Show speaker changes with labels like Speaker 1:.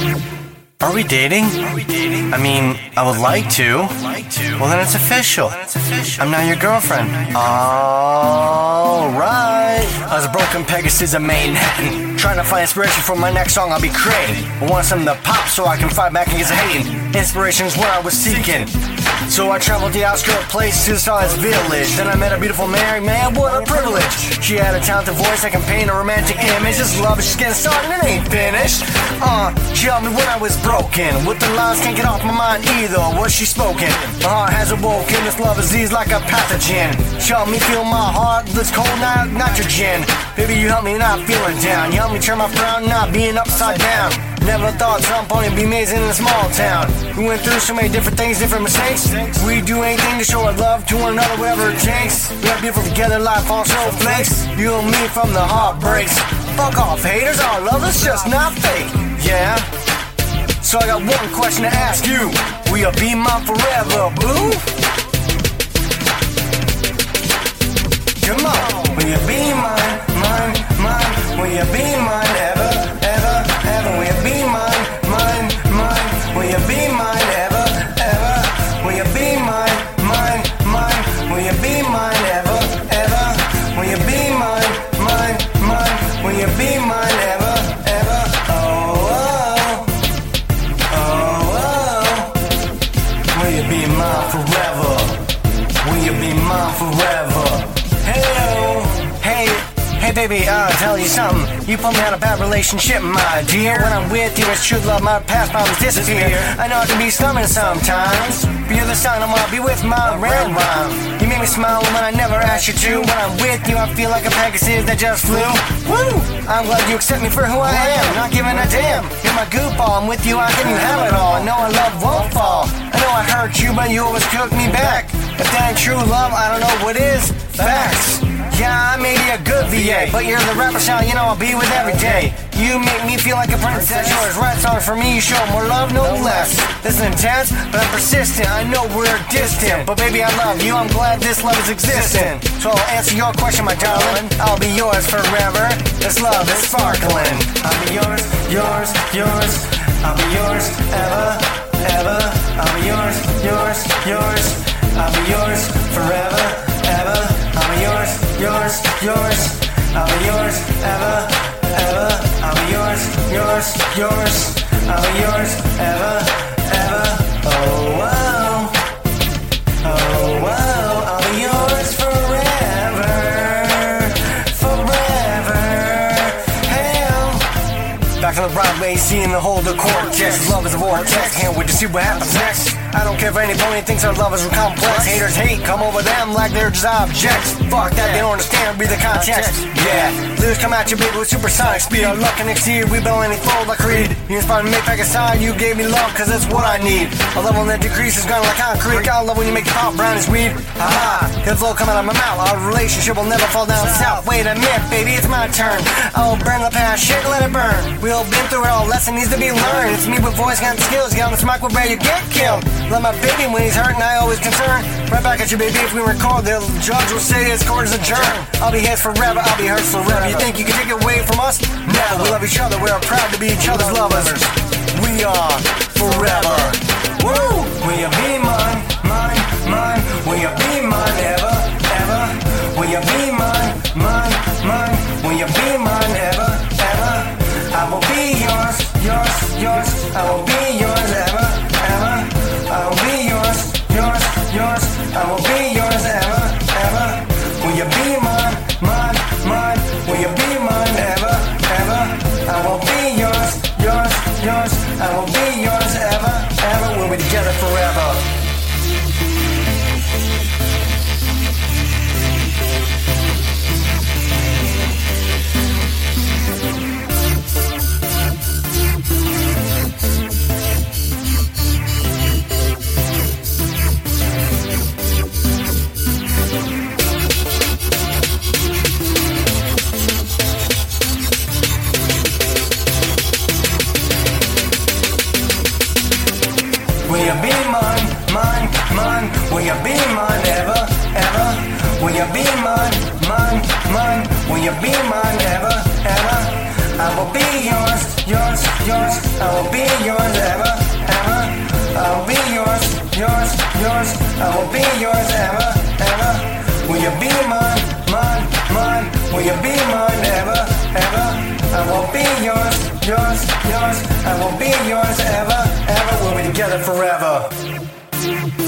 Speaker 1: Are we dating? I mean, I would like to. Well, then it's official. I'm now your girlfriend. Alright. I was a broken Pegasus of Manhattan, trying to find inspiration for my next song I'll be creating. I want something to pop so I can fight back against the hating. Inspiration's what I was seeking. So I traveled the outskirt place to saw his village. Then I met a beautiful married man, what a privilege. She had a talented voice that can paint a romantic image. This love is just getting started and it ain't finished. She helped me when I was broken. With the lines can't get off my mind either. Was she spoken? My heart has awoken. This love disease like a pathogen. She helped me feel my heart. This cold nitrogen. Baby, you helped me not feeling down. You helped me turn my frown, not being upside down. Never thought some point would be amazing in a small town. We went through so many different things, different mistakes. We do anything to show our love to one another, whatever it takes. We are beautiful together, life on snowflakes. You and me from the heartbreaks. Fuck off, haters, our love is just not fake. Yeah. So I got one question to ask you. Will you be mine forever, boo? Come on. Will you be mine, mine, mine? Will you be mine ever, ever, ever? Will you be mine, mine, mine? Will you be mine ever, ever? Will you be mine, mine, mine? Will you be mine ever, ever? Will you be mine, mine, mine? Will you be mine ever, ever? Will you be mine forever? Will you be mine forever? Hey baby, I'll tell you something. You pulled me out of a bad relationship, my dear. When I'm with you, it's true love, my past problems disappear. I know it can be stubborn sometimes, but you're the sign I wanna be with my red rhyme. You make me smile when I never asked you to. When I'm with you, I feel like a Pegasus that just flew. Woo! I'm glad you accept me for who I am, not giving a damn. You're my goofball, I'm with you, I can have it all. I know our love won't fall. I know I hurt you, but you always cook me back. If that ain't true love, I don't know what is. Facts. Yeah, I may be a good VA, but you're the rapper sound, you know I'll be with every day. You make me feel like a princess. Yours write songs for me, you show more love, no less. This is intense, but I'm persistent. I know we're distant, but baby I love you, I'm glad this love is existent. So I'll answer your question, my darling. I'll be yours forever. This love is sparkling. I'll be yours, yours, yours. I'll be yours ever, ever. I'll be yours, yours, yours. I'll be yours forever, ever. I'll be yours, yours, yours. I'll be yours ever, ever. I'll be yours, yours, yours. I'll be yours ever, ever. Oh wow, oh wow. I'll be yours forever, forever. Hell. Back on the Broadway, seeing the whole the cortex. Love is a vortex, can't wait to see what happens next. I don't care if any pony thinks our love is complex. Haters hate, come over them like they're just objects. Fuck that, they don't understand, read the context. Yeah, lyrics come at you, baby, with supersonic speed. Our luck can exceed, we build any fold like Creed. You inspired me to make back a sign, you gave me love, cause it's what I need. A love that decreases, gone like concrete. I love when you make the pop brown as weed. Haha, good flow coming out of my mouth. Our relationship will never fall down south. Wait a minute, baby, it's my turn. I'll burn the past shit, let it burn. We all been through it, all lesson needs to be learned. It's me with voice, got the skills, get on the mic, we're ready to get killed. Love my baby when he's hurting, I always concerned. Right back at you, baby, if we record, the judge will say his court is adjourned. I'll be his forever, I'll be hers forever. You think you can take it away from us? No, we love each other, we are proud to be each other's lovers. We are forever. Woo! Will you be mine, mine, mine? Will you be mine ever, ever? Will you be mine, mine, mine? Will you be mine ever, ever? I will be yours, yours, yours. I will be yours ever, ever. I will be yours, yours, yours. I will be yours ever, ever. Will you be mine, mine, mine? Will you be mine ever, ever? I will be yours, yours, yours. I will be yours ever, ever. We'll be together forever. Will you be mine, mine, mine? Will you be mine ever, ever? Will you be mine, mine, mine? Will you be mine ever, ever? I will be yours, yours, yours. I will be yours ever, ever. I will be yours, yours, yours. I will be yours ever, ever. Will you be mine, mine, mine? Will you be mine ever, ever? I will be yours, yours, yours. I will be yours ever, ever. We'll be together forever.